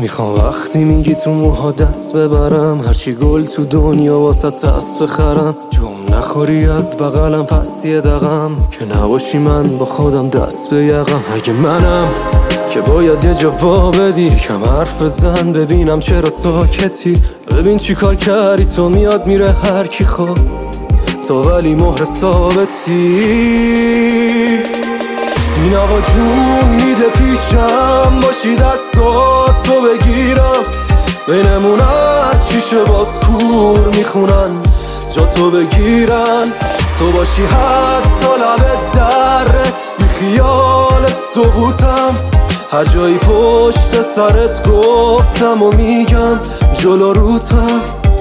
میخوام وقتی میگی تو موها دست ببرم، هرچی گل تو دنیا واسه دست بخرم. جم نخوری از بغلم پس یه دقم، که نباشی من با خودم دست به یقم. اگه منم که باید یه جواب بدی، کم حرف بزن ببینم چرا ساکتی. ببین چی کار کردی تو، میاد میره هر کی خواه، تو ولی مهر ثابتی. این هوا جون میده پیشم، باشی دستات تو بگیرم. بینمون هرچی شه باز کور میخونن، جا تو بگیرن. تو باشی حتی لب دره، بی خیال ثبوتم. هر جایی پشت سرت گفتم و میگم جلو روتم.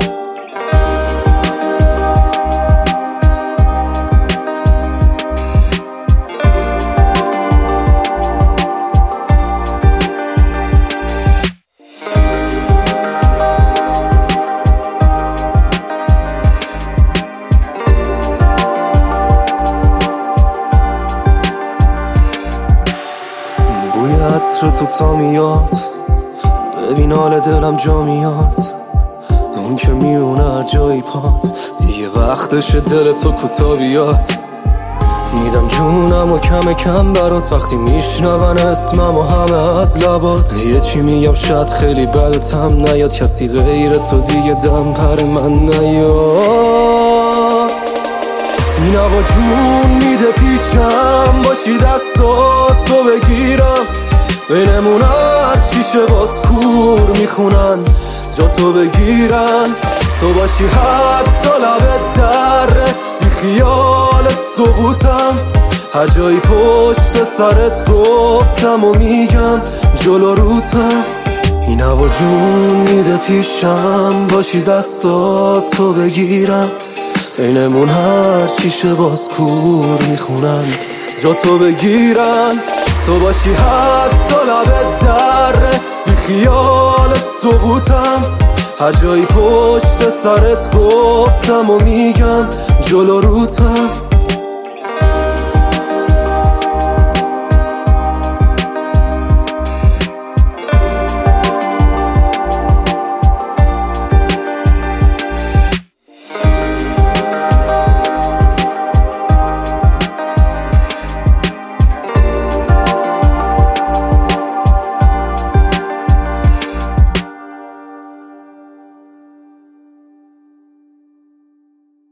بوی عطر تو تا میاد، ببین حال دلم جا میاد. اون که میمونه هر جایی پات، دیگه وقتشه دل تو کوتا بیاد. میدم جونم و کم کم برات، وقتی میشنون اسمم و همه از لبات. یه چی میگم شاید خیلی بدتم نیاد، کسی غیر تو دیگه دم پر من نیاد. این هوا جون میده پیشم، باشی دستات تو بگیرم. بینمون هرچی شه باز کور میخونن، جا تو بگیرن. تو باشی حتی لب دره، بی خیال ثبوتم. هر جایی پشت سرت گفتم و میگم جلو روتم. این هوا جون میده پیشم، باشی دستات تو بگیرم. بینمون هرچی شه باز کور میخونن، جا تو بگیرن. تو باشی حتی لب دره، بی خیال ثبوتم. هر جایی پشت سرت گفتم و میگم جلو روتم.